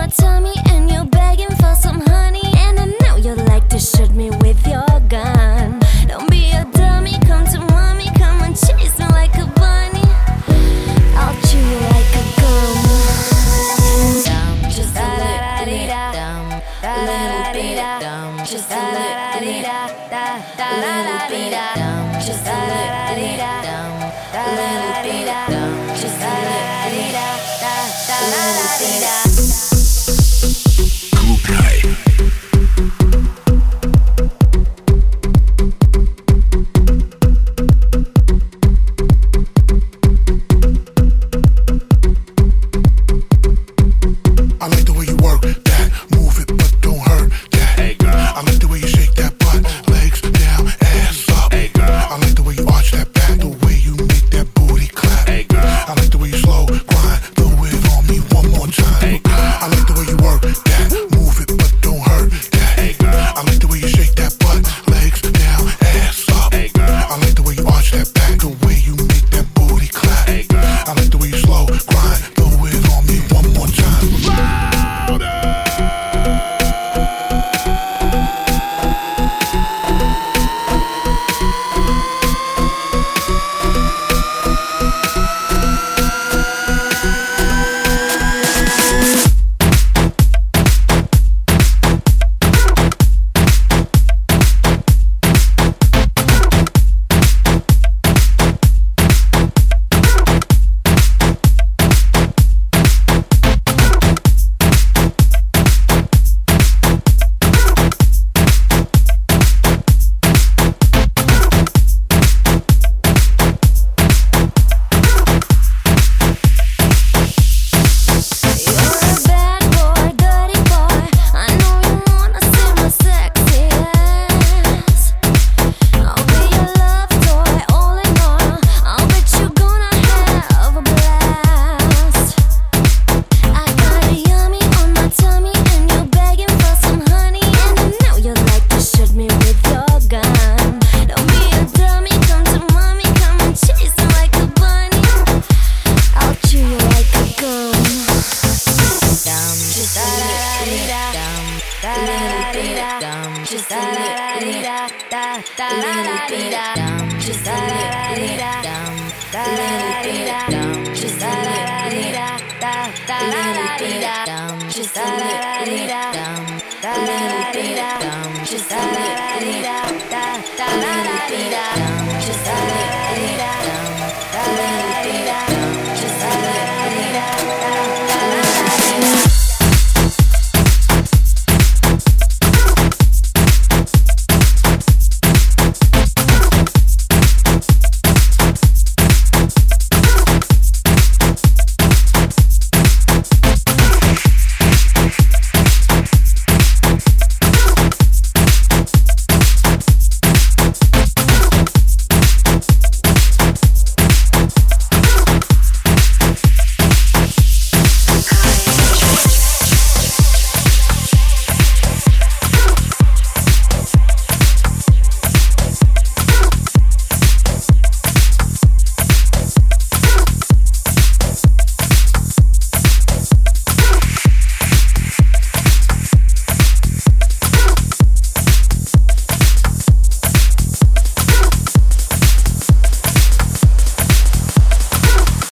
my tummy and you're begging for some honey, and I know you'd like to shoot me with your gun. Don't be a dummy, come to mommy, come and chase me like a bunny. I'll chew you like a gum. Just a little bit dumb, a little bit dumb, just a little bit dumb, just a little bit dumb, a little bit dumb, just a little bit dumb. Club Live. I like the way you work that, move it but don't hurt that. Hey girl. I like the way you shake that butt, legs down, ass up. Hey girl. I like the way you arch that back, the way you make that booty clap. Hey girl. I like the way you slow grind, throw it on me one more time. Hey girl. I like the way you work that, move it but don't hurt that. Hey girl. I like the way you shake that butt, legs down, ass up. Hey girl. I like the way you arch that back, the way you make that booty clap. Hey girl. I like the way you slow grind, throw it on me one more time. Just a little bit dumb, just a